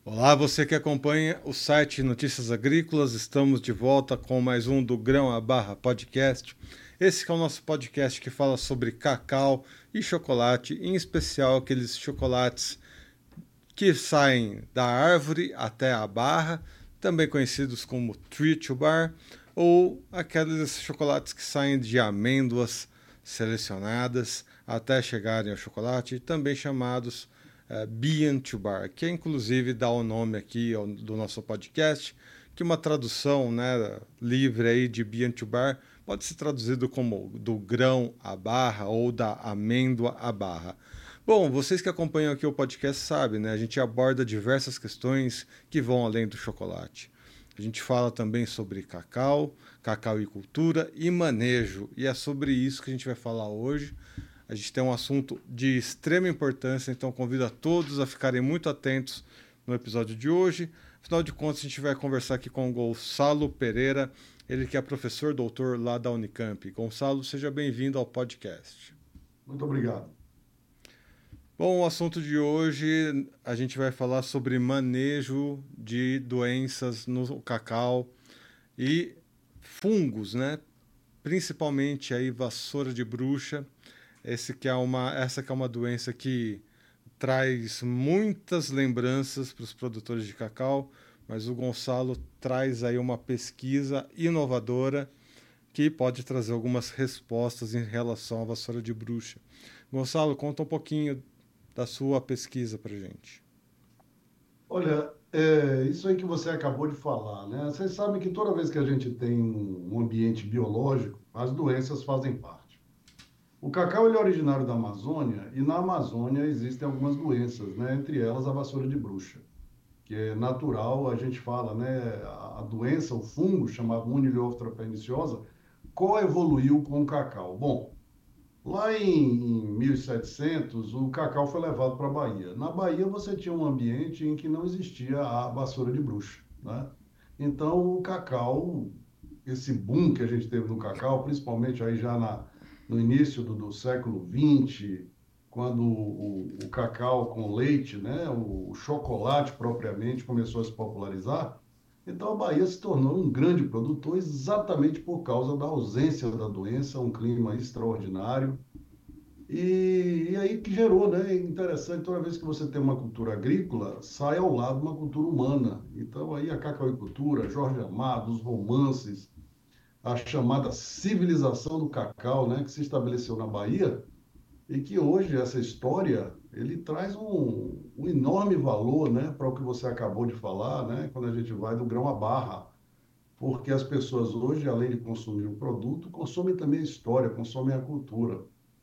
Olá, você que acompanha o site Notícias Agrícolas, estamos de volta com mais um do Grão a Barra Podcast. Esse que é o nosso podcast que fala sobre cacau e chocolate, em especial aqueles chocolates que saem da árvore até a barra, também conhecidos como tree to bar, ou aqueles chocolates que saem de amêndoas selecionadas até chegarem ao chocolate, também chamados Bean to Bar, que inclusive dá o nome aqui do nosso podcast, que uma tradução, né, livre aí de Bean to Bar pode ser traduzido como do grão à barra ou da amêndoa à barra. Bom, vocês que acompanham aqui o podcast sabem, né? A gente aborda diversas questões que vão além do chocolate. A gente fala também sobre cacau, cacauicultura e manejo. E é sobre isso que a gente vai falar hoje. A gente tem um assunto de extrema importância, então convido a todos a ficarem muito atentos no episódio de hoje. Afinal de contas, a gente vai conversar aqui com o Gonçalo Pereira, ele que é professor doutor lá da Unicamp. Gonçalo, seja bem-vindo ao podcast. Muito obrigado. Bom, o assunto de hoje a gente vai falar sobre manejo de doenças no cacau e fungos, né? Principalmente aí vassoura de bruxa. Essa que é uma doença que traz muitas lembranças para os produtores de cacau, mas o Gonçalo traz aí uma pesquisa inovadora que pode trazer algumas respostas em relação à vassoura de bruxa. Gonçalo, conta um pouquinho da sua pesquisa para gente. Olha, isso aí que você acabou de falar, né? Vocês sabem que toda vez que a gente tem um ambiente biológico, as doenças fazem parte. O cacau ele é originário da Amazônia e na Amazônia existem algumas doenças, né? Entre elas a vassoura de bruxa, que é natural, a gente fala, né? A doença, o fungo chamado Moniliophora perniciosa, coevoluiu com o cacau. Bom, lá em 1700, o cacau foi levado para a Bahia. Na Bahia, você tinha um ambiente em que não existia a vassoura de bruxa, né? Então, o cacau, esse boom que a gente teve no cacau, principalmente aí já no início do século XX, quando o cacau com leite, né, o chocolate propriamente começou a se popularizar, então a Bahia se tornou um grande produtor exatamente por causa da ausência da doença, um clima extraordinário e aí que gerou, né? É interessante, toda vez que você tem uma cultura agrícola, sai ao lado uma cultura humana. Então, aí a cacauicultura, Jorge Amado, os romances, a chamada civilização do cacau, né? Que se estabeleceu na Bahia e que hoje essa história, ele traz um enorme valor, né? Para o que você acabou de falar, né? Quando a gente vai do grão à barra. Porque as pessoas hoje, além de consumir o produto, consomem também a história, consomem a cultura.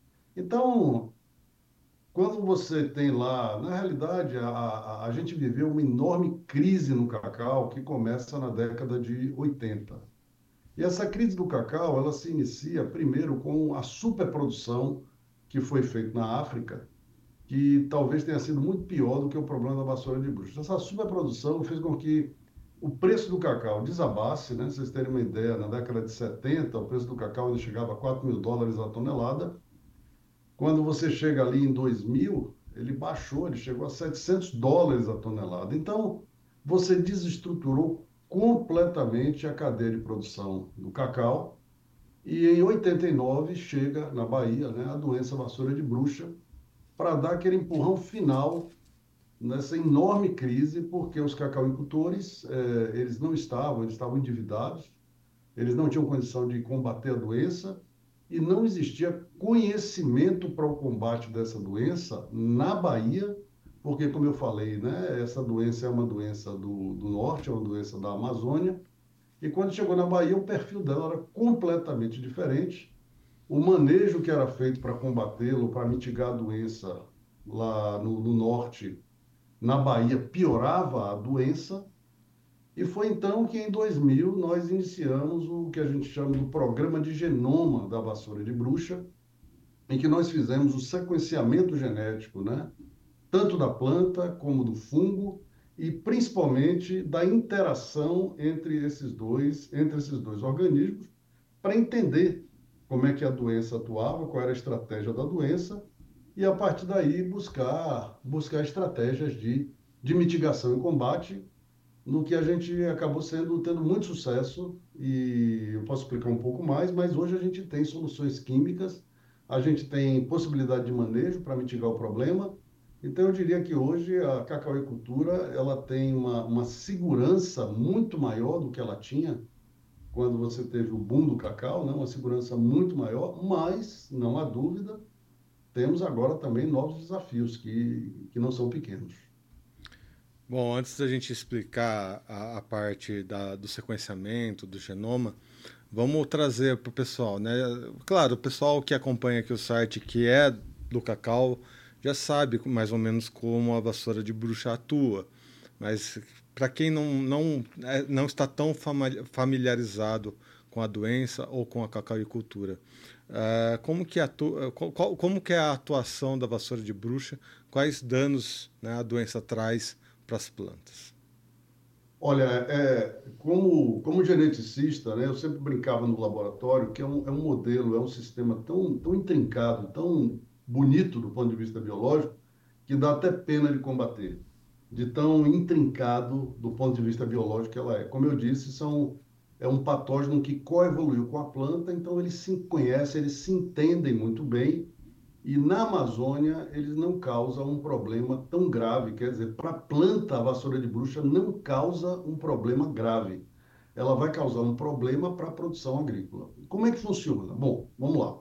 Então, quando você tem lá, na realidade, a gente viveu uma enorme crise no cacau que começa na década de 80. E essa crise do cacau, ela se inicia primeiro com a superprodução que foi feita na África, que talvez tenha sido muito pior do que o problema da vassoura de bruxa. Essa superprodução fez com que o preço do cacau desabasse, né? Vocês terem uma ideia, na década de 70, o preço do cacau ainda chegava a US$ 4.000 a tonelada. Quando você chega ali em 2000, ele baixou, ele chegou a US$ 700 a tonelada. Então, você desestruturou completamente a cadeia de produção do cacau. E em 89 chega na Bahia, né, a doença vassoura de bruxa para dar aquele empurrão final nessa enorme crise, porque os cacauicultores, eles estavam endividados, eles não tinham condição de combater a doença e não existia conhecimento para o combate dessa doença na Bahia, porque, como eu falei, né, essa doença é uma doença do norte, é uma doença da Amazônia, e quando chegou na Bahia, o perfil dela era completamente diferente. O manejo que era feito para combatê-lo, para mitigar a doença lá no norte, na Bahia, piorava a doença, e foi então que, em 2000, nós iniciamos o que a gente chama do Programa de Genoma da Vassoura de Bruxa, em que nós fizemos o sequenciamento genético, né? Tanto da planta como do fungo, e principalmente da interação entre esses dois organismos, para entender como é que a doença atuava, qual era a estratégia da doença, e a partir daí buscar estratégias de de mitigação e combate, no que a gente acabou tendo muito sucesso, e eu posso explicar um pouco mais, mas hoje a gente tem soluções químicas, a gente tem possibilidade de manejo para mitigar o problema. Então, eu diria que hoje a cacauicultura ela tem uma segurança muito maior do que ela tinha quando você teve o boom do cacau, né? Uma segurança muito maior, mas, não há dúvida, temos agora também novos desafios que não são pequenos. Bom, antes da gente explicar a parte do sequenciamento, do genoma, vamos trazer para o pessoal, né? Claro, o pessoal que acompanha aqui o site, que é do cacau, já sabe mais ou menos como a vassoura de bruxa atua. Mas para quem não está tão familiarizado com a doença ou com a cacauicultura, como que é a atuação da vassoura de bruxa? Quais danos, né, a doença traz para as plantas? Olha, como geneticista, né, eu sempre brincava no laboratório que é um modelo, é um sistema tão intrincado, tão bonito do ponto de vista biológico, que dá até pena de combater, de tão intrincado do ponto de vista biológico que ela é. Como eu disse, é um patógeno que coevoluiu com a planta, então eles se conhecem, eles se entendem muito bem, e na Amazônia, eles não causam um problema tão grave. Quer dizer, para a planta, a vassoura de bruxa não causa um problema grave. Ela vai causar um problema para a produção agrícola. Como é que funciona? Bom, vamos lá.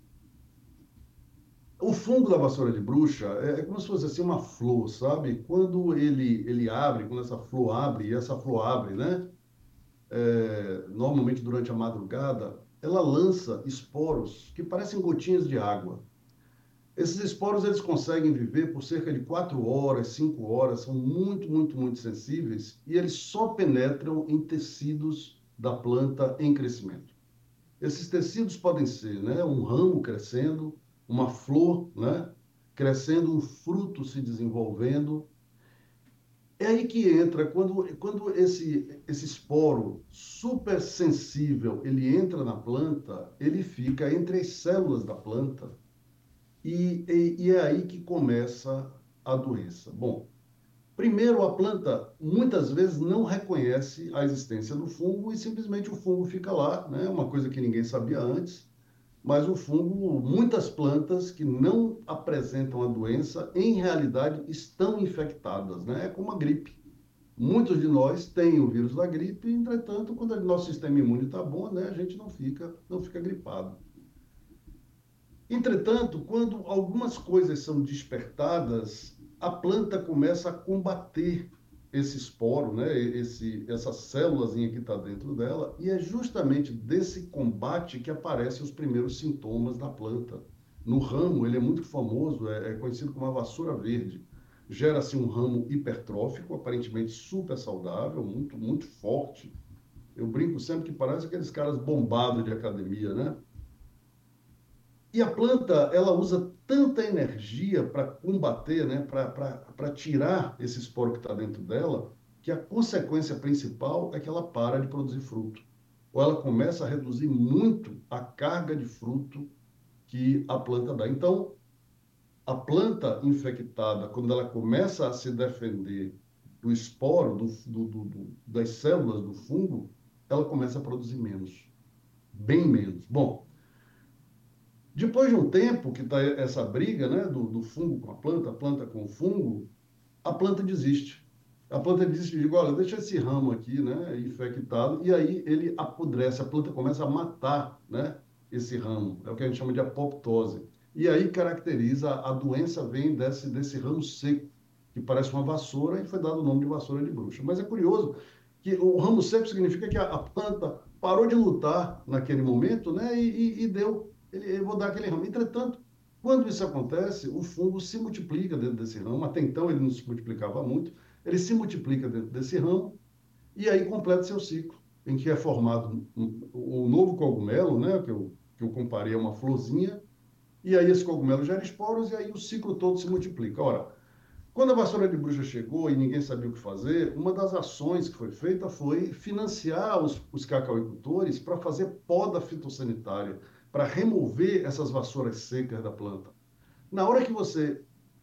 O fungo da vassoura de bruxa é como se fosse assim uma flor, sabe? Quando ele abre, quando essa flor abre, e essa flor abre, né? Normalmente durante a madrugada, ela lança esporos que parecem gotinhas de água. Esses esporos eles conseguem viver por cerca de 4 horas, 5 horas, são muito sensíveis e eles só penetram em tecidos da planta em crescimento. Esses tecidos podem ser, né, um ramo crescendo, uma flor, né, crescendo, um fruto se desenvolvendo. É aí que entra, quando esse esporo super sensível ele entra na planta, ele fica entre as células da planta e é aí que começa a doença. Bom, primeiro a planta muitas vezes não reconhece a existência do fungo e simplesmente o fungo fica lá, né? Uma coisa que ninguém sabia antes, mas o fungo, muitas plantas que não apresentam a doença, em realidade estão infectadas, né? É como a gripe. Muitos de nós têm o vírus da gripe, entretanto, quando o nosso sistema imune está bom, né, a gente não fica gripado. Entretanto, quando algumas coisas são despertadas, a planta começa a combater esse esporo, né? Essa célulazinha que está dentro dela, e é justamente desse combate que aparecem os primeiros sintomas da planta. No ramo, ele é muito famoso, é conhecido como a vassoura verde. Gera-se um ramo hipertrófico, aparentemente super saudável, muito forte. Eu brinco sempre que parece aqueles caras bombados de academia, né? E a planta, ela usa tanta energia para combater, né, para tirar esse esporo que está dentro dela, que a consequência principal é que ela para de produzir fruto. Ou ela começa a reduzir muito a carga de fruto que a planta dá. Então, a planta infectada, quando ela começa a se defender do esporo, das células do fungo, ela começa a produzir menos, bem menos. Bom, depois de um tempo que está essa briga, né, do fungo com a planta com o fungo, a planta desiste. A planta desiste e diz, olha, deixa esse ramo aqui, né, infectado, e aí ele apodrece, a planta começa a matar, né, esse ramo. É o que a gente chama de apoptose. E aí caracteriza, a doença vem desse ramo seco, que parece uma vassoura, e foi dado o nome de vassoura de bruxa. Mas é curioso que o ramo seco significa que a planta parou de lutar naquele momento, né, e deu. Eu vou dar aquele ramo. Entretanto, quando isso acontece, o fungo se multiplica dentro desse ramo. Até então ele não se multiplicava muito. Ele se multiplica dentro desse ramo e aí completa seu ciclo, em que é formado um novo cogumelo, né, que eu comparei a uma florzinha, e aí esse cogumelo gera esporos e aí o ciclo todo se multiplica. Ora, quando a vassoura de bruxa chegou e ninguém sabia o que fazer, uma das ações que foi feita foi financiar os cacauicultores para fazer poda fitossanitária, para remover essas vassouras secas da planta. Na hora que você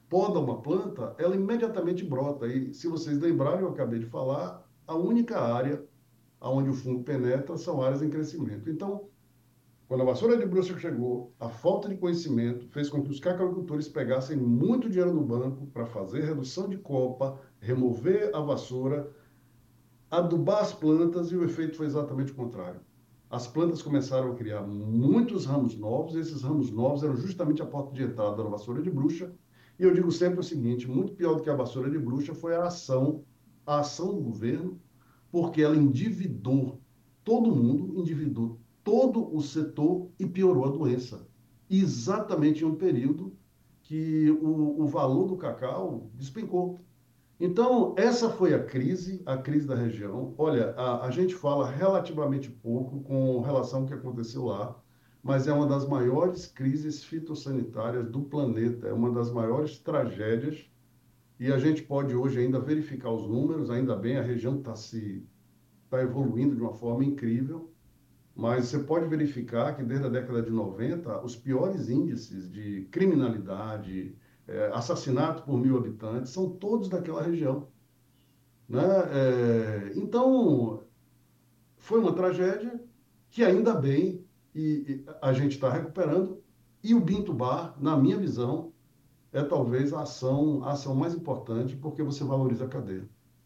poda uma planta, ela imediatamente brota. E se vocês lembrarem, eu acabei de falar, a única área onde o fungo penetra são áreas em crescimento. Então, quando a vassoura de bruxa chegou, a falta de conhecimento fez com que os cacauicultores pegassem muito dinheiro no banco para fazer redução de copa, remover a vassoura, adubar as plantas e o efeito foi exatamente o contrário. As plantas começaram a criar muitos ramos novos, e esses ramos novos eram justamente a porta de entrada da vassoura de bruxa. E eu digo sempre o seguinte, muito pior do que a vassoura de bruxa foi a ação do governo, porque ela endividou todo mundo, endividou todo o setor e piorou a doença. Exatamente em um período que o valor do cacau despencou. Então, essa foi a crise da região. Olha, a gente fala relativamente pouco com relação ao que aconteceu lá, mas é uma das maiores crises fitossanitárias do planeta, é uma das maiores tragédias, e a gente pode hoje ainda verificar os números, ainda bem, a região está evoluindo de uma forma incrível, mas você pode verificar que desde a década de 90, os piores índices de criminalidade, assassinato por 1.000 habitantes, são todos daquela região, né? Então, foi uma tragédia que ainda bem e a gente está recuperando. E o Binto Bar, na minha visão, é talvez a ação mais importante porque você valoriza a cadeia.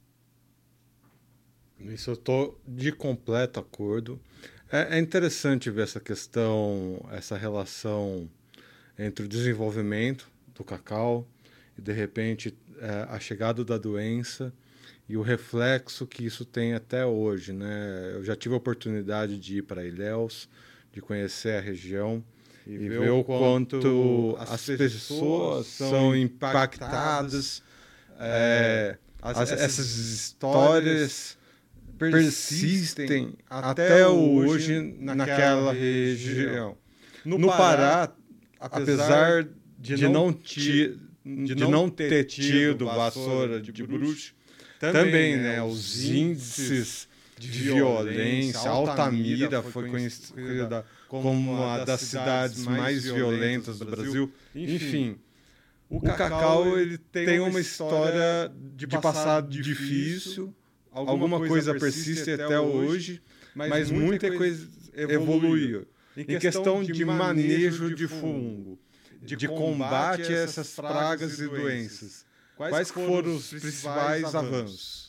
Isso eu estou de completo acordo. É interessante ver essa questão, essa relação entre o desenvolvimento do cacau e, de repente, a chegada da doença e o reflexo que isso tem até hoje, né? Eu já tive a oportunidade de ir para Ilhéus, de conhecer a região e ver o quanto as pessoas são impactadas, essas histórias persistem até hoje naquela região. No Pará, apesar de não ter tido vassoura de bruxa, também, né, os índices de violência, Altamira foi conhecida como uma das cidades mais violentas do Brasil. Enfim, o cacau ele tem uma história de passado difícil, alguma coisa persiste até hoje, mas muita coisa evoluiu. Em questão de manejo de fungo, de combate a essas pragas e doenças, quais foram os principais avanços?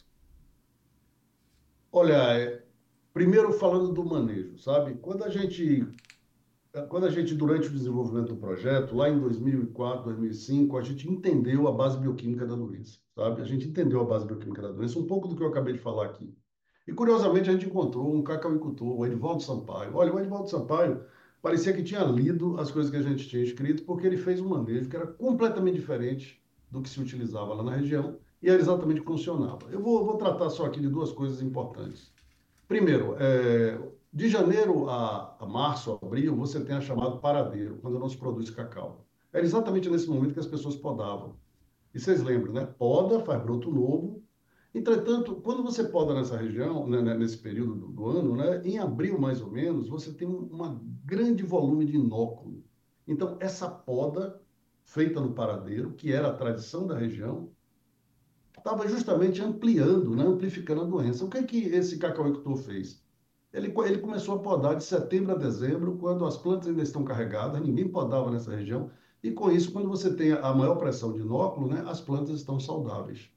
Olha, primeiro falando do manejo, sabe? Quando a gente, durante o desenvolvimento do projeto, lá em 2004, 2005, a gente entendeu a base bioquímica da doença, sabe? A gente entendeu a base bioquímica da doença, um pouco do que eu acabei de falar aqui. E, curiosamente, a gente encontrou um cacauicultor, o Edivaldo Sampaio. Olha, o Edivaldo Sampaio parecia que tinha lido as coisas que a gente tinha escrito, porque ele fez um manejo que era completamente diferente do que se utilizava lá na região, e era exatamente o que funcionava. Eu vou tratar só aqui de duas coisas importantes. Primeiro, de janeiro a março, abril, você tem a chamada paradeiro, quando não se produz cacau. Era exatamente nesse momento que as pessoas podavam. E vocês lembram, né? Poda, faz broto novo. Entretanto, quando você poda nessa região, né, nesse período do ano, né, em abril mais ou menos, você tem um grande volume de inóculo. Então, essa poda feita no paradeiro, que era a tradição da região, estava justamente ampliando, né, amplificando a doença. O que é que esse cacauicultor fez? Ele começou a podar de setembro a dezembro, quando as plantas ainda estão carregadas, ninguém podava nessa região, e com isso, quando você tem a maior pressão de inóculo, né, as plantas estão saudáveis.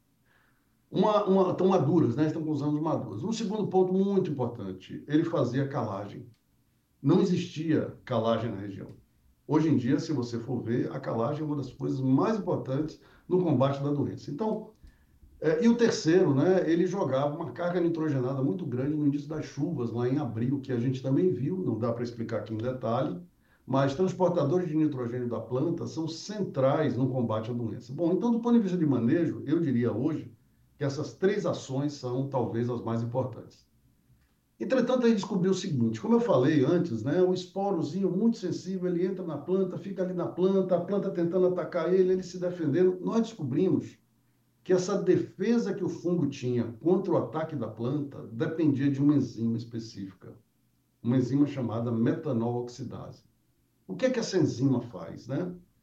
Estão maduras, né, estão com os anos maduros. Um segundo ponto muito importante, ele fazia calagem. Não existia calagem na região. Hoje em dia, se você for ver, a calagem é uma das coisas mais importantes no combate da doença. Então, e o terceiro, né, ele jogava uma carga nitrogenada muito grande no início das chuvas, lá em abril, que a gente também viu, não dá para explicar aqui em detalhe, mas transportadores de nitrogênio da planta são centrais no combate à doença. Bom, então, do ponto de vista de manejo, eu diria hoje que essas três ações são talvez as mais importantes. Entretanto, aí descobriu o seguinte, como eu falei antes, né, o esporozinho muito sensível, ele entra na planta, fica ali na planta, a planta tentando atacar ele se defendendo. Nós descobrimos que essa defesa que o fungo tinha contra o ataque da planta dependia de uma enzima específica, uma enzima chamada metanol oxidase. O que é que essa enzima faz, né?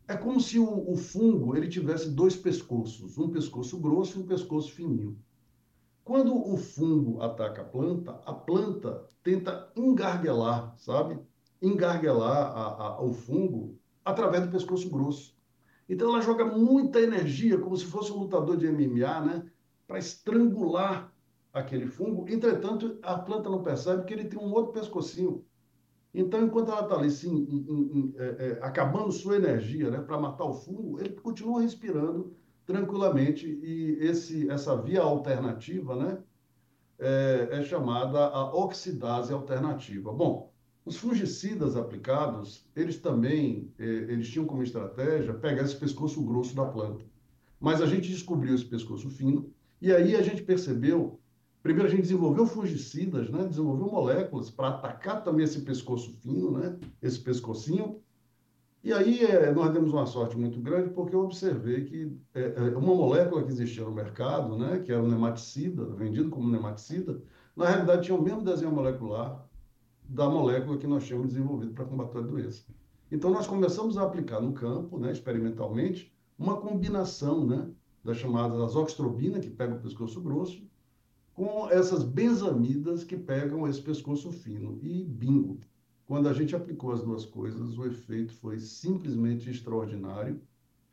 É como se o fungo ele tivesse dois pescoços, um pescoço grosso e um pescoço fininho. Quando o fungo ataca a planta tenta engarguelar, sabe? Engarguelar o fungo através do pescoço grosso. Então ela joga muita energia, como se fosse um lutador de MMA, né? Para estrangular aquele fungo. Entretanto, a planta não percebe que ele tem um outro pescocinho. Então, enquanto ela está ali acabando sua energia, né, para matar o fungo, ele continua respirando tranquilamente. E essa via alternativa, né, é chamada a oxidase alternativa. Bom, os fungicidas aplicados, eles também, eles tinham como estratégia pegar esse pescoço grosso da planta. Mas a gente descobriu esse pescoço fino, e aí a gente percebeu, primeiro a gente desenvolveu fungicidas, né? Desenvolveu moléculas para atacar também esse pescoço fino, né? Esse pescocinho. E aí nós demos uma sorte muito grande porque eu observei que uma molécula que existia no mercado, né? Que era o nematicida, vendido como nematicida, na realidade tinha o mesmo desenho molecular da molécula que nós tínhamos desenvolvido para combater a doença. Então, nós começamos a aplicar no campo, né, experimentalmente, uma combinação, né, das chamadas azoxastrobina, que pega o pescoço grosso, com essas benzamidas que pegam esse pescoço fino. E bingo! Quando a gente aplicou as duas coisas, o efeito foi simplesmente extraordinário.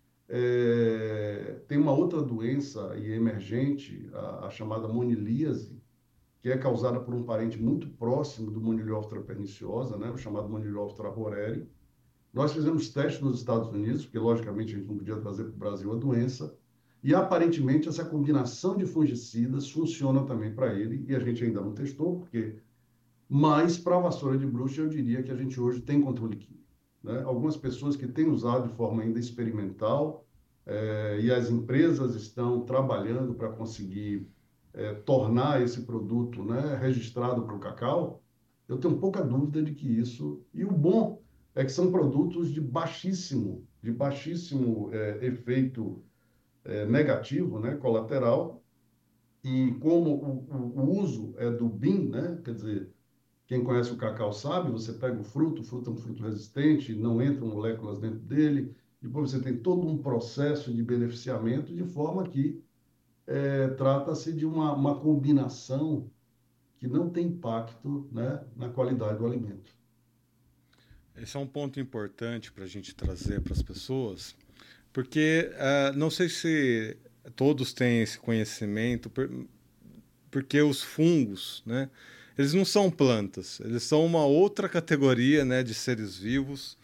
Tem uma outra doença e emergente, a chamada monilíase, que é causada por um parente muito próximo do Moniliophthra perniciosa, né, o chamado Moniliophthra horeri. Nós fizemos testes nos Estados Unidos, porque logicamente a gente não podia trazer para o Brasil a doença, e aparentemente essa combinação de fungicidas funciona também para ele, e a gente ainda não testou, porque mas para a vassoura de bruxa eu diria que a gente hoje tem controle químico, né? Algumas pessoas que têm usado de forma ainda experimental, e as empresas estão trabalhando para conseguir tornar esse produto, né, registrado para o cacau, eu tenho pouca dúvida de que isso. E o bom é que são produtos de baixíssimo efeito negativo, né, colateral. E como o uso é do BIM, né, quer dizer, quem conhece o cacau sabe, você pega o fruto é um fruto resistente, não entram moléculas dentro dele, depois você tem todo um processo de beneficiamento, de forma que trata-se de uma combinação que não tem impacto, né, na qualidade do alimento. Esse é um ponto importante para a gente trazer para as pessoas, porque não sei se todos têm esse conhecimento, porque os fungos, né, eles não são plantas, eles são uma outra categoria, né, de seres vivos.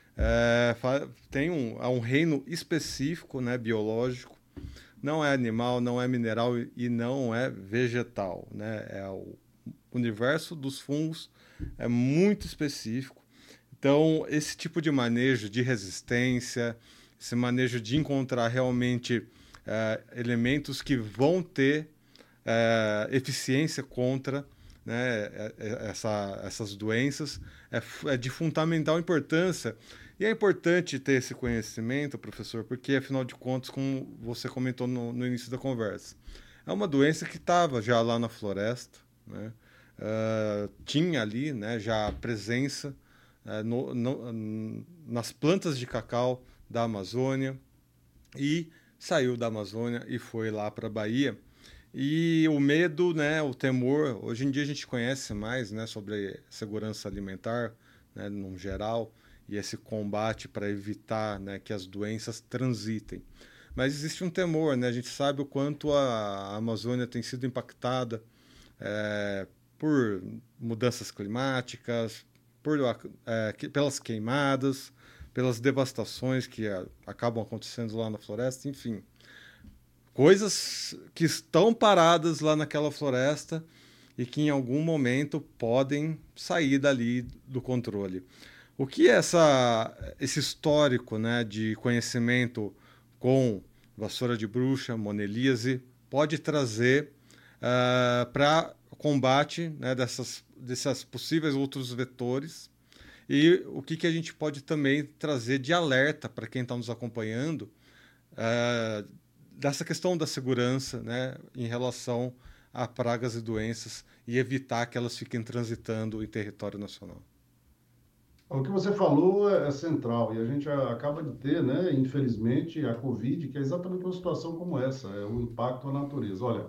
Tem um reino específico, né, biológico. Não é animal, não é mineral e não é vegetal, né? O universo dos fungos é muito específico. Então, esse tipo de manejo de resistência, esse manejo de encontrar realmente elementos que vão ter eficiência contra, né, essas doenças é de fundamental importância. E é importante ter esse conhecimento, professor, porque, afinal de contas, como você comentou no início da conversa, é uma doença que estava já lá na floresta, né? Tinha ali, né, já a presença nas plantas de cacau da Amazônia e saiu da Amazônia e foi lá para a Bahia. E o medo, né, o temor, hoje em dia a gente conhece mais, né, sobre segurança alimentar, né, no geral, e esse combate para evitar, né, que as doenças transitem. Mas existe um temor, né? A gente sabe o quanto a Amazônia tem sido impactada por mudanças climáticas, pelas queimadas, pelas devastações que acabam acontecendo lá na floresta, enfim. Coisas que estão paradas lá naquela floresta e que em algum momento podem sair dali do controle. O que esse histórico, né, de conhecimento com vassoura de bruxa, monelíase, pode trazer para combate, né, desses possíveis outros vetores? E o que a gente pode também trazer de alerta para quem está nos acompanhando dessa questão da segurança, né, em relação a pragas e doenças e evitar que elas fiquem transitando em território nacional? O que você falou é central e a gente acaba de ter, né, infelizmente, a Covid, que é exatamente uma situação como essa, é o impacto à natureza. Olha,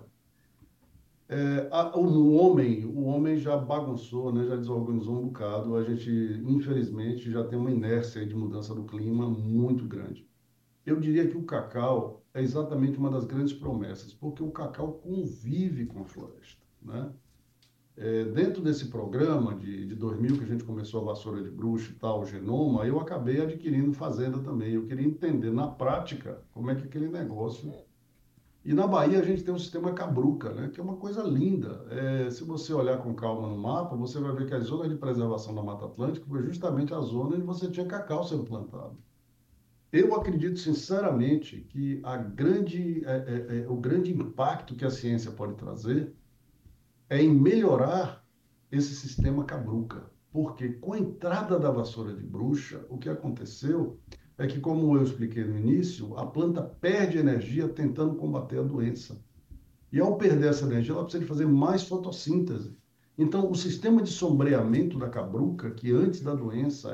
o homem já bagunçou, né, já desorganizou um bocado. A gente, infelizmente, já tem uma inércia aí de mudança do clima muito grande. Eu diria que o cacau é exatamente uma das grandes promessas, porque o cacau convive com a floresta, né? Dentro desse programa de 2000, que a gente começou a vassoura de bruxa e tal, o genoma, eu acabei adquirindo fazenda também. Eu queria entender na prática como é que aquele negócio. E na Bahia a gente tem um sistema Cabruca, né, que é uma coisa linda. Se você olhar com calma no mapa, você vai ver que a zona de preservação da Mata Atlântica foi justamente a zona onde você tinha cacau sendo plantado. Eu acredito sinceramente que o grande impacto que a ciência pode trazer é em melhorar esse sistema Cabruca. Porque com a entrada da vassoura de bruxa, o que aconteceu é que, como eu expliquei no início, a planta perde energia tentando combater a doença. E ao perder essa energia, ela precisa de fazer mais fotossíntese. Então, o sistema de sombreamento da cabruca, que antes da doença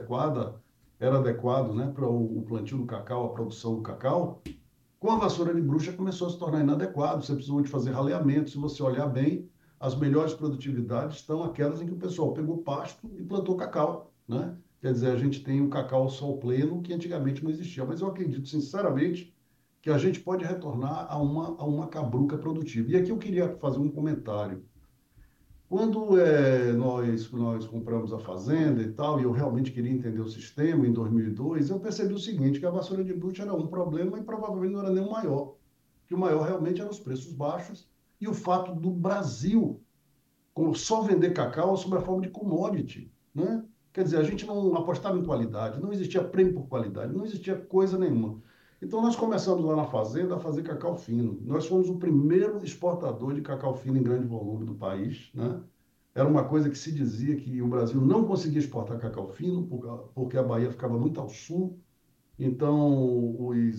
era adequado, né, para o plantio do cacau, a produção do cacau, com a vassoura de bruxa começou a se tornar inadequado. Você precisou de fazer raleamento. Se você olhar bem, as melhores produtividades estão aquelas em que o pessoal pegou pasto e plantou cacau, né? Quer dizer, a gente tem o cacau ao sol pleno, que antigamente não existia. Mas eu acredito, sinceramente, que a gente pode retornar a uma cabruca produtiva. E aqui eu queria fazer um comentário. Quando nós compramos a fazenda e tal, e eu realmente queria entender o sistema em 2002, eu percebi o seguinte, que a vassoura de bruxa era um problema e provavelmente não era nem o maior. Que o maior realmente eram os preços baixos e o fato do Brasil só vender cacau sob a forma de commodity, né? Quer dizer, a gente não apostava em qualidade, não existia prêmio por qualidade, não existia coisa nenhuma. Então, nós começamos lá na fazenda a fazer cacau fino. Nós fomos o primeiro exportador de cacau fino em grande volume do país, né? Era uma coisa que se dizia que o Brasil não conseguia exportar cacau fino, porque a Bahia ficava muito ao sul. Então,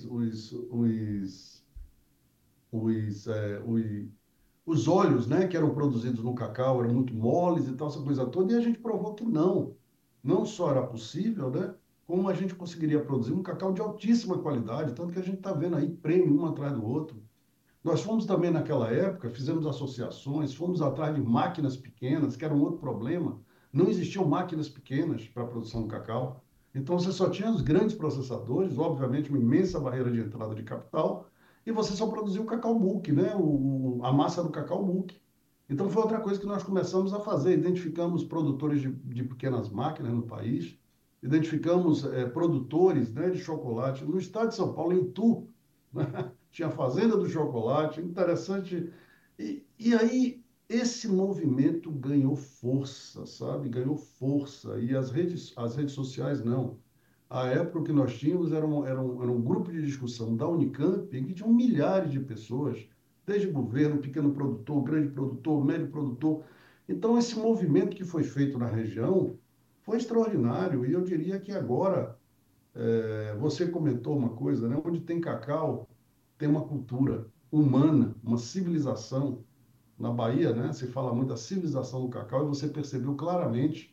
os óleos, né, que eram produzidos no cacau eram muito moles e tal, essa coisa toda, e a gente provou que não só era possível, né, como a gente conseguiria produzir um cacau de altíssima qualidade, tanto que a gente está vendo aí prêmio um atrás do outro. Nós fomos também naquela época, fizemos associações, fomos atrás de máquinas pequenas, que era um outro problema. Não existiam máquinas pequenas para a produção do cacau. Então você só tinha os grandes processadores, obviamente uma imensa barreira de entrada de capital, e você só produzia o cacau bulk, né? A massa do cacau bulk. Então foi outra coisa que nós começamos a fazer. Identificamos produtores de pequenas máquinas no país, identificamos produtores, né, de chocolate. No estado de São Paulo, em Itu, né? Tinha a Fazenda do Chocolate, interessante. E aí esse movimento ganhou força, sabe? Ganhou força. E as redes sociais não. A época que nós tínhamos era um grupo de discussão da Unicamp, em que tinham milhares de pessoas, desde governo, pequeno produtor, grande produtor, médio produtor. Então, esse movimento que foi feito na região foi extraordinário. E eu diria que agora, você comentou uma coisa, né? Onde tem cacau, tem uma cultura humana, uma civilização. Na Bahia, né, se fala muito da civilização do cacau e você percebeu claramente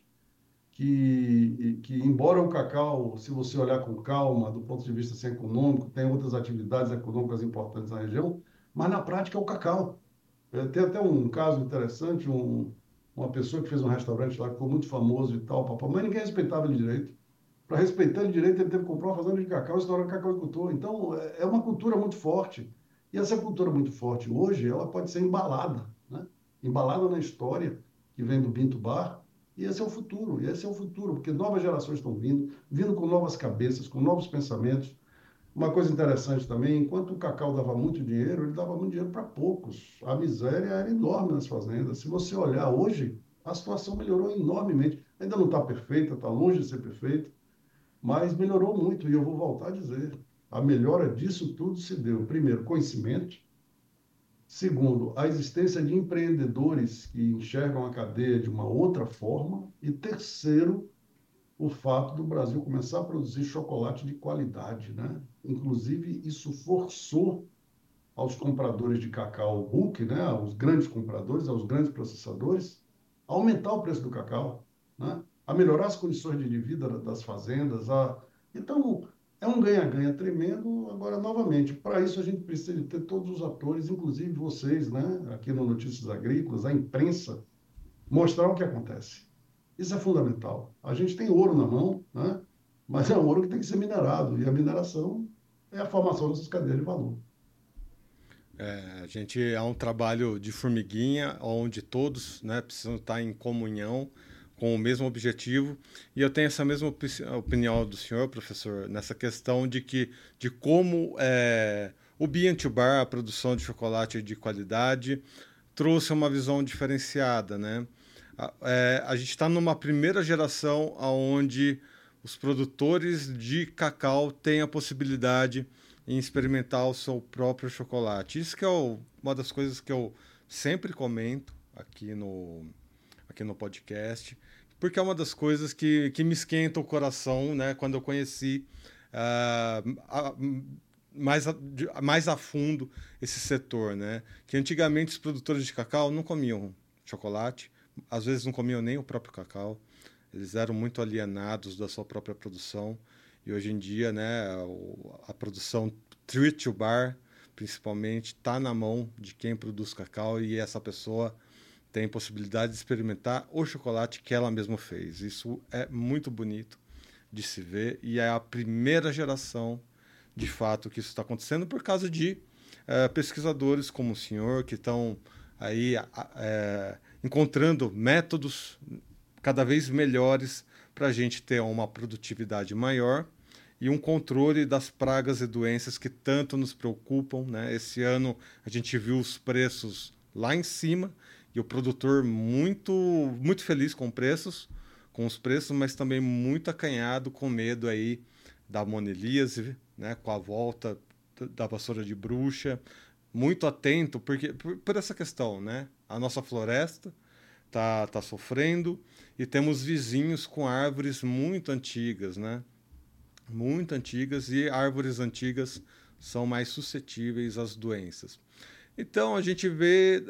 que embora o cacau, se você olhar com calma, do ponto de vista assim, econômico, tem outras atividades econômicas importantes na região, mas na prática é o cacau. Tem até um caso interessante, uma pessoa que fez um restaurante lá, que ficou muito famoso e tal, papai, mas ninguém respeitava ele direito. Para respeitar ele direito, ele teve que comprar uma fazenda de cacau e se tornar cacauicultor. Então, é uma cultura muito forte. E essa cultura muito forte hoje, ela pode ser embalada, né? Embalada na história que vem do Binto Bar. E esse é o futuro, porque novas gerações estão vindo com novas cabeças, com novos pensamentos. Uma coisa interessante também, enquanto o cacau dava muito dinheiro, ele dava muito dinheiro para poucos. A miséria era enorme nas fazendas. Se você olhar hoje, a situação melhorou enormemente. Ainda não está perfeita, está longe de ser perfeita, mas melhorou muito, e eu vou voltar a dizer, a melhora disso tudo se deu, primeiro, conhecimento, segundo, a existência de empreendedores que enxergam a cadeia de uma outra forma, e terceiro, o fato do Brasil começar a produzir chocolate de qualidade, né? Inclusive, isso forçou aos compradores de cacau bulk, né? Aos grandes compradores, aos grandes processadores, a aumentar o preço do cacau, né? a melhorar as condições de vida das fazendas. Então, é um ganha-ganha tremendo. Agora, novamente, para isso a gente precisa de ter todos os atores, inclusive vocês, né, aqui no Notícias Agrícolas, a imprensa, mostrar o que acontece. Isso é fundamental. A gente tem ouro na mão, né? Mas é um ouro que tem que ser minerado, e a mineração é a formação dessas cadeias de valor. A gente é um trabalho de formiguinha, onde todos, né, precisam estar em comunhão com o mesmo objetivo. E eu tenho essa mesma opinião do senhor, professor, nessa questão de como o Bean to Bar, a produção de chocolate de qualidade, trouxe uma visão diferenciada, né? A gente está numa primeira geração onde os produtores de cacau têm a possibilidade em experimentar o seu próprio chocolate. Isso que é uma das coisas que eu sempre comento aqui no podcast, porque é uma das coisas que me esquenta o coração, né? Quando eu conheci uh, a, mais a fundo esse setor, né? Que antigamente os produtores de cacau não comiam chocolate, às vezes não comiam nem o próprio cacau, eles eram muito alienados da sua própria produção. E hoje em dia, né, a produção Treat to Bar, principalmente, está na mão de quem produz cacau e essa pessoa tem possibilidade de experimentar o chocolate que ela mesma fez. Isso é muito bonito de se ver e é a primeira geração, de fato, que isso está acontecendo por causa de pesquisadores como o senhor, que estão aí encontrando métodos cada vez melhores para a gente ter uma produtividade maior e um controle das pragas e doenças que tanto nos preocupam, né? Esse ano a gente viu os preços lá em cima e o produtor muito muito feliz com os preços, mas também muito acanhado com medo aí da monelíase, né? Com a volta da vassoura de bruxa, muito atento por essa questão, né? A nossa floresta tá sofrendo e temos vizinhos com árvores muito antigas, né? Muito antigas e árvores antigas são mais suscetíveis às doenças. Então a gente vê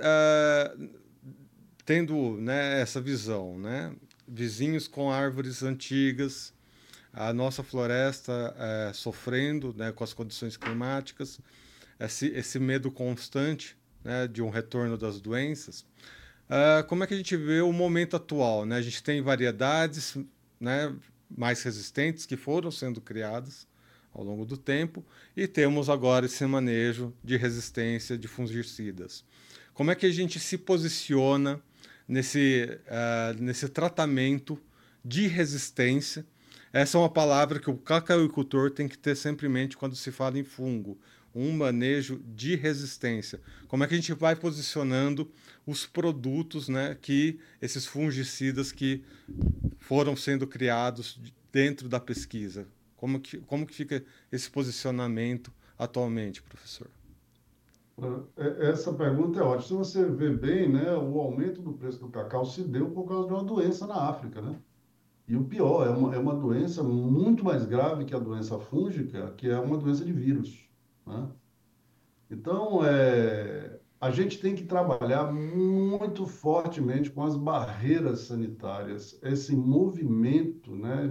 tendo, né, essa visão, né? Vizinhos com árvores antigas, a nossa floresta sofrendo, né, com as condições climáticas, esse medo constante, né, de um retorno das doenças. Como é que a gente vê o momento atual, né? A gente tem variedades, né, mais resistentes que foram sendo criadas ao longo do tempo e temos agora esse manejo de resistência de fungicidas. Como é que a gente se posiciona nesse tratamento de resistência? Essa é uma palavra que o cacauicultor tem que ter sempre em mente quando se fala em fungo, um manejo de resistência. Como é que a gente vai posicionando os produtos, né, que esses fungicidas que foram sendo criados dentro da pesquisa? Como que fica esse posicionamento atualmente, professor? Essa pergunta é ótima. Se você ver bem, né, o aumento do preço do cacau se deu por causa de uma doença na África, né? E o pior, é uma doença muito mais grave que a doença fúngica, que é uma doença de vírus, né? Então, a gente tem que trabalhar muito fortemente com as barreiras sanitárias, esse movimento, né,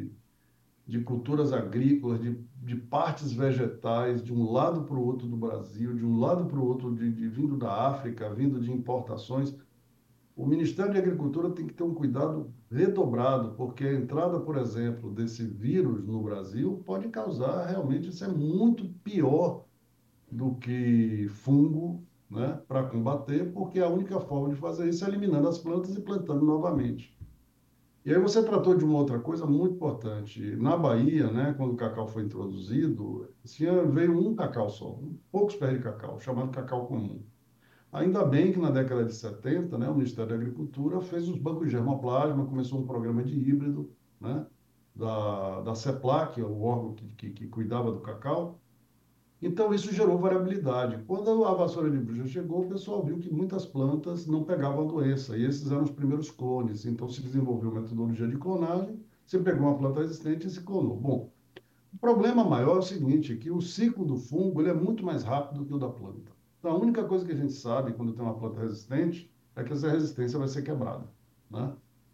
de culturas agrícolas, de partes vegetais, de um lado para o outro do Brasil, de um lado para o outro vindo da África, vindo de importações. O Ministério de Agricultura tem que ter um cuidado redobrado, porque a entrada, por exemplo, desse vírus no Brasil pode causar realmente, isso é muito pior do que fungo, né, para combater, porque a única forma de fazer isso é eliminando as plantas e plantando novamente. E aí você tratou de uma outra coisa muito importante. Na Bahia, né, quando o cacau foi introduzido, veio um cacau só, poucos pés de cacau, chamado cacau comum. Ainda bem que na década de 70, né, o Ministério da Agricultura fez os bancos de germoplasma, começou um programa de híbrido, né, da CEPLAC, que é o órgão que cuidava do cacau. Então, isso gerou variabilidade. Quando a vassoura de bruxa chegou, o pessoal viu que muitas plantas não pegavam a doença, e esses eram os primeiros clones. Então, se desenvolveu uma metodologia de clonagem, você pegou uma planta resistente e se clonou. Bom, o problema maior é o seguinte, que o ciclo do fungo ele é muito mais rápido que o da planta. Então, a única coisa que a gente sabe quando tem uma planta resistente é que essa resistência vai ser quebrada, né?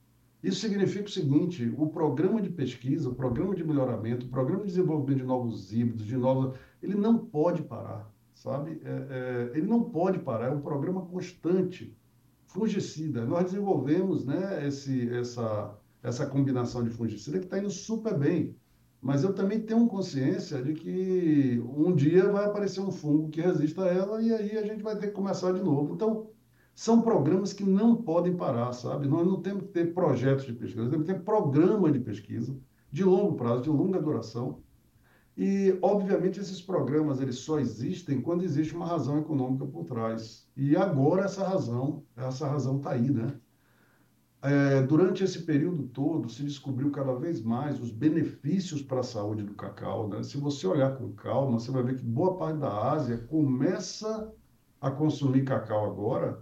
Isso significa o seguinte: o programa de pesquisa, o programa de melhoramento, o programa de desenvolvimento de novos híbridos, ele não pode parar, sabe? Ele não pode parar, é um programa constante. Fungicida, nós desenvolvemos, né, essa combinação de fungicida que está indo super bem. Mas eu também tenho consciência de que um dia vai aparecer um fungo que resista a ela e aí a gente vai ter que começar de novo. Então, são programas que não podem parar, sabe? Nós não temos que ter projetos de pesquisa, nós temos que ter programa de pesquisa de longo prazo, de longa duração. E, obviamente, esses programas eles só existem quando existe uma razão econômica por trás. E agora essa razão está aí, né? Durante esse período todo, se descobriu cada vez mais os benefícios para a saúde do cacau, né? Se você olhar com calma, você vai ver que boa parte da Ásia começa a consumir cacau agora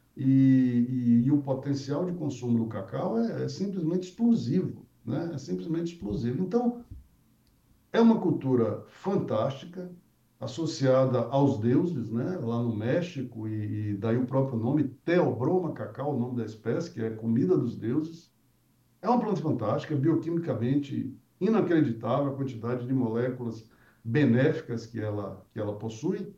e o potencial de consumo do cacau é simplesmente explosivo, né? É simplesmente explosivo. Então, é uma cultura fantástica, associada aos deuses, né? Lá no México, e daí o próprio nome, Theobroma cacau, o nome da espécie, que é comida dos deuses. É uma planta fantástica, bioquimicamente inacreditável a quantidade de moléculas benéficas que ela possui.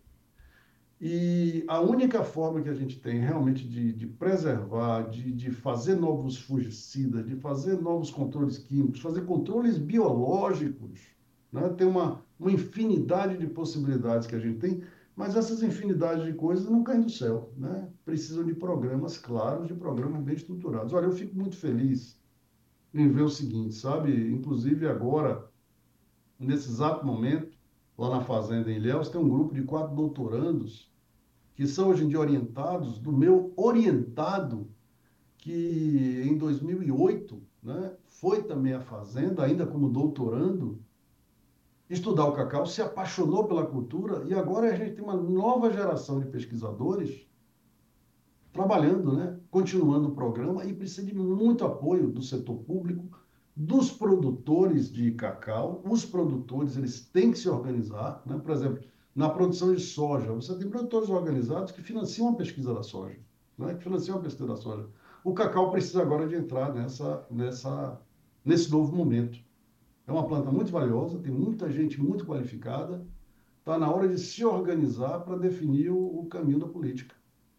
E a única forma que a gente tem realmente de preservar, de fazer novos fungicidas, de fazer novos controles químicos, fazer controles biológicos, né? Tem uma infinidade de possibilidades que a gente tem, mas essas infinidades de coisas não caem do céu, né? Precisam de programas claros, de programas bem estruturados. Olha, eu fico muito feliz em ver o seguinte, sabe? Inclusive agora, nesse exato momento, lá na fazenda em Ilhéus, tem um grupo de 4 doutorandos que são hoje em dia orientados do meu orientado, que em 2008, né, foi também à fazenda, ainda como doutorando, estudar o cacau, se apaixonou pela cultura e agora a gente tem uma nova geração de pesquisadores trabalhando, né, continuando o programa e precisa de muito apoio do setor público, dos produtores de cacau. Os produtores eles têm que se organizar, né? Por exemplo, na produção de soja, você tem produtores organizados que financiam a pesquisa da soja, né? Que financiam a pesquisa da soja. O cacau precisa agora de entrar nesse novo momento. É uma planta muito valiosa, tem muita gente muito qualificada. Está na hora de se organizar para definir o caminho da política.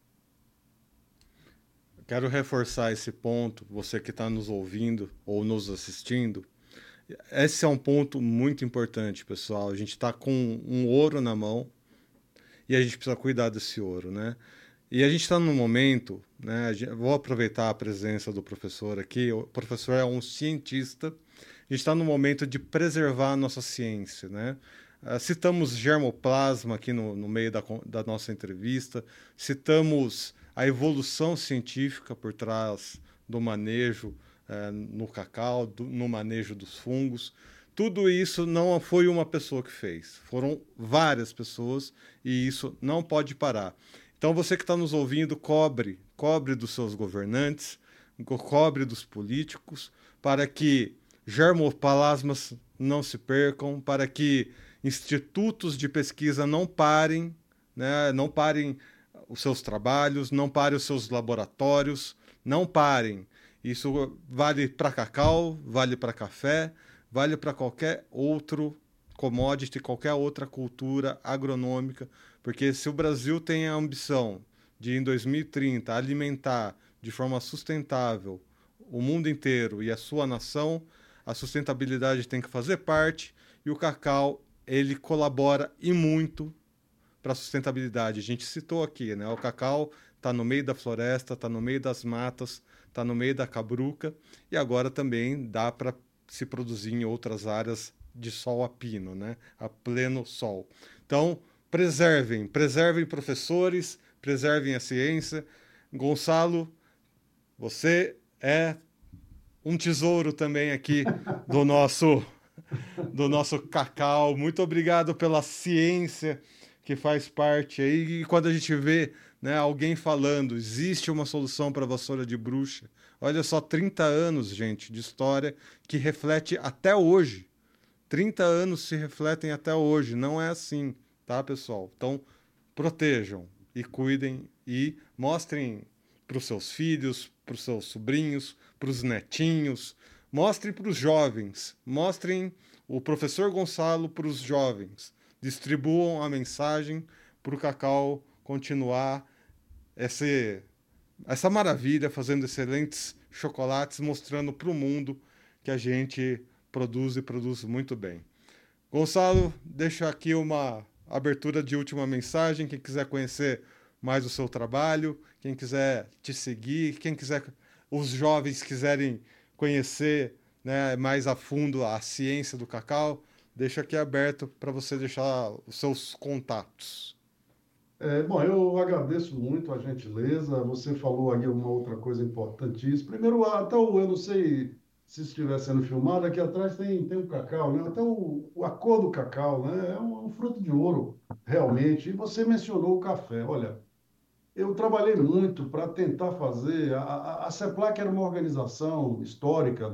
Quero reforçar esse ponto, você que está nos ouvindo ou nos assistindo. Esse é um ponto muito importante, pessoal. A gente está com um ouro na mão e a gente precisa cuidar desse ouro, né? E a gente está num momento, né? Vou aproveitar a presença do professor aqui. O professor é um cientista. A gente está no momento de preservar a nossa ciência, né? Citamos germoplasma aqui no meio da nossa entrevista, citamos a evolução científica por trás do manejo no cacau, no manejo dos fungos. Tudo isso não foi uma pessoa que fez, foram várias pessoas e isso não pode parar. Então você que está nos ouvindo, cobre dos seus governantes, cobre dos políticos, para que germoplasmas não se percam, para que institutos de pesquisa não parem, né, não parem os seus trabalhos, não parem os seus laboratórios, não parem. Isso vale para cacau, vale para café, vale para qualquer outro commodity, qualquer outra cultura agronômica, porque se o Brasil tem a ambição de, em 2030, alimentar de forma sustentável o mundo inteiro e a sua nação, a sustentabilidade tem que fazer parte e o cacau, ele colabora e muito para a sustentabilidade. A gente citou aqui, né? O cacau está no meio da floresta, está no meio das matas, está no meio da cabruca e agora também dá para se produzir em outras áreas de sol a pino, né? A pleno sol. Então, preservem professores, preservem a ciência. Gonçalo, você é um tesouro também aqui do nosso cacau. Muito obrigado pela ciência que faz parte aí. E quando a gente vê, né, alguém falando, existe uma solução para a vassoura de bruxa. Olha só, 30 anos, gente, de história que reflete até hoje. 30 anos se refletem até hoje. Não é assim, tá, pessoal? Então, protejam e cuidem e mostrem para os seus filhos, para os seus sobrinhos, para os netinhos. Mostre para os jovens, mostrem o professor Gonçalo para os jovens. Distribuam a mensagem para o cacau continuar essa maravilha, fazendo excelentes chocolates, mostrando para o mundo que a gente produz e produz muito bem. Gonçalo, deixo aqui uma abertura de última mensagem. Quem quiser conhecer mais o seu trabalho, quem quiser te seguir, os jovens quiserem conhecer, né, mais a fundo a ciência do cacau, deixo aqui aberto para você deixar os seus contatos. Bom, eu agradeço muito a gentileza. Você falou aí uma outra coisa importantíssima. Primeiro, até eu não sei se estiver sendo filmado, aqui atrás tem o cacau, né? Até a cor do cacau, né? É um fruto de ouro, realmente. E você mencionou o café. Olha, eu trabalhei muito para tentar fazer. A CEPLAC era uma organização histórica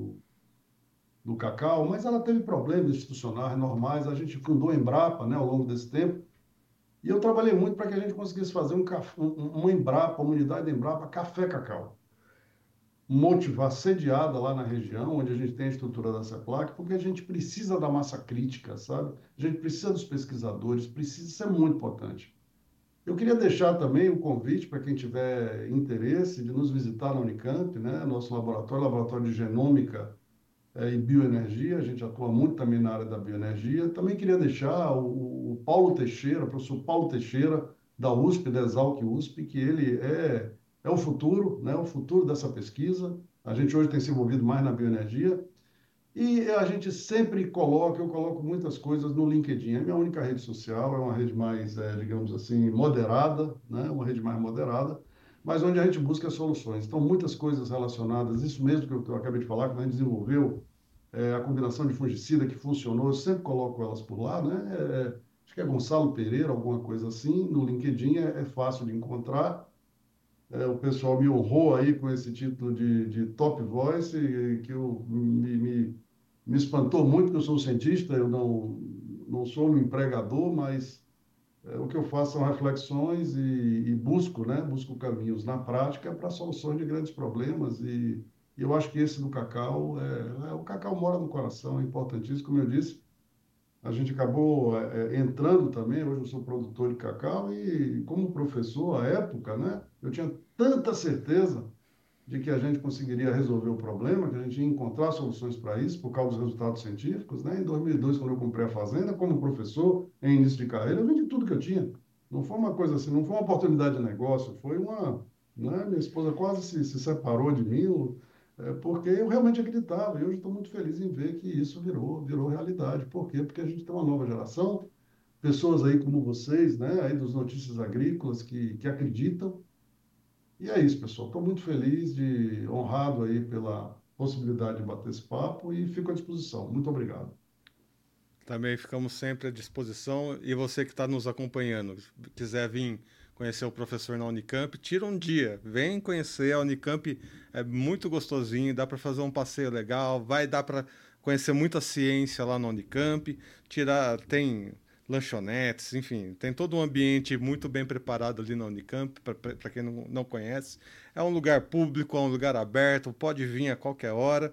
do cacau, mas ela teve problemas institucionais normais. A gente fundou a Embrapa, né, ao longo desse tempo. E eu trabalhei muito para que a gente conseguisse fazer uma Embrapa, uma unidade da Embrapa Café Cacau, motivar, sediada lá na região, onde a gente tem a estrutura da CEPLAC, porque a gente precisa da massa crítica, sabe? A gente precisa dos pesquisadores, precisa, isso é muito importante. Eu queria deixar também o convite para quem tiver interesse de nos visitar na Unicamp, né? Nosso laboratório de genômica e bioenergia, a gente atua muito também na área da bioenergia. Também queria deixar o Paulo Teixeira, o professor Paulo Teixeira, da USP, da Exalc USP, que ele é o futuro, né? O futuro dessa pesquisa. A gente hoje tem se envolvido mais na bioenergia. E a gente sempre eu coloco muitas coisas no LinkedIn. É a minha única rede social, é uma rede mais, digamos assim, moderada, né? Uma rede mais moderada, mas onde a gente busca soluções. Então, muitas coisas relacionadas, isso mesmo que eu acabei de falar, quando a gente desenvolveu a combinação de fungicida que funcionou, eu sempre coloco elas por lá, né? Acho que é Gonçalo Pereira, alguma coisa assim. No LinkedIn é fácil de encontrar. O pessoal me honrou aí com esse título de Top Voice, que me espantou muito, porque eu sou cientista, eu não sou um empregador, mas o que eu faço são reflexões e busco, né? Busco caminhos na prática para soluções de grandes problemas. E eu acho que esse do cacau, o cacau mora no coração, é importantíssimo, como eu disse. A gente acabou entrando também, hoje eu sou produtor de cacau e como professor, à época, né? Eu tinha tanta certeza de que a gente conseguiria resolver o problema, que a gente ia encontrar soluções para isso, por causa dos resultados científicos, né? Em 2002, quando eu comprei a fazenda, como professor, em início de carreira, eu vendi tudo que eu tinha. Não foi uma coisa assim, não foi uma oportunidade de negócio, foi né? Minha esposa quase se separou de mim, porque eu realmente acreditava, e hoje estou muito feliz em ver que isso virou realidade. Por quê? Porque a gente tem uma nova geração, pessoas aí como vocês, né? Aí dos Notícias Agrícolas, que acreditam, e é isso, pessoal. Estou muito feliz, honrado aí pela possibilidade de bater esse papo e fico à disposição. Muito obrigado. Também ficamos sempre à disposição. E você que está nos acompanhando, quiser vir conhecer o professor na Unicamp, tira um dia, vem conhecer a Unicamp, é muito gostosinho, dá para fazer um passeio legal, vai dar para conhecer muita ciência lá na Unicamp, tem lanchonetes, enfim, tem todo um ambiente muito bem preparado ali na Unicamp, para quem não conhece. É um lugar público, é um lugar aberto, pode vir a qualquer hora.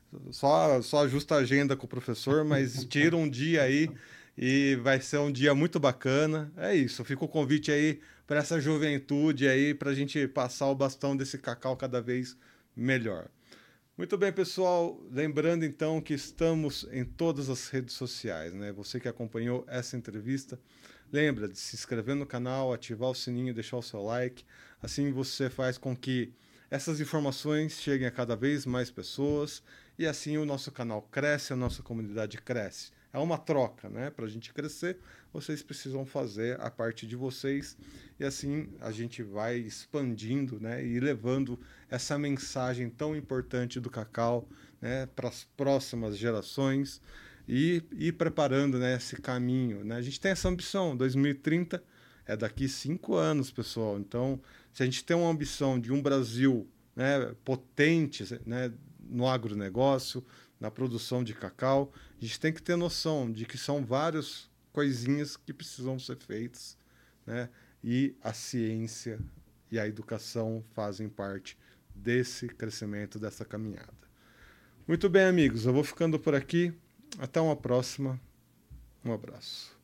Só ajusta a agenda com o professor, mas tira um dia aí e vai ser um dia muito bacana. É isso, fica o convite aí para essa juventude aí, para a gente passar o bastão desse cacau cada vez melhor. Muito bem, pessoal. Lembrando então que estamos em todas as redes sociais, né? Você que acompanhou essa entrevista, lembra de se inscrever no canal, ativar o sininho, deixar o seu like. Assim você faz com que essas informações cheguem a cada vez mais pessoas e assim o nosso canal cresce, a nossa comunidade cresce. É uma troca, né? Para a gente crescer, vocês precisam fazer a parte de vocês e assim a gente vai expandindo, né? E levando essa mensagem tão importante do cacau, né? Para as próximas gerações e preparando, né? Esse caminho, né? A gente tem essa ambição, 2030 é daqui 5 anos, pessoal. Então, se a gente tem uma ambição de um Brasil, né, potente, né, no agronegócio, na produção de cacau, a gente tem que ter noção de que são várias coisinhas que precisam ser feitas, né? E a ciência e a educação fazem parte desse crescimento, dessa caminhada. Muito bem, amigos, eu vou ficando por aqui. Até uma próxima. Um abraço.